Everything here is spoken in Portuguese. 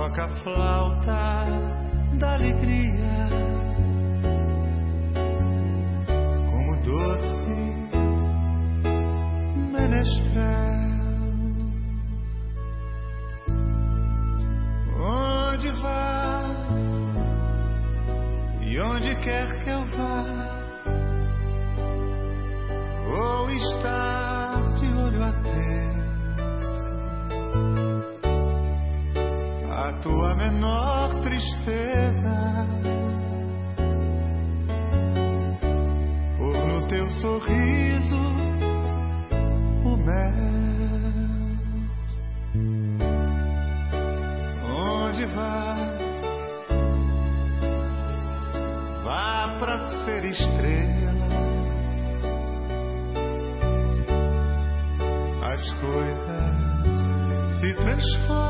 toca a flauta da alegria, como doce menestrel. Onde vai e onde quer que eu vá, vou estar de olho atento à tua menor tristeza, por no teu sorriso o mel. Onde vai, vá pra ser estrela, as coisas se transformam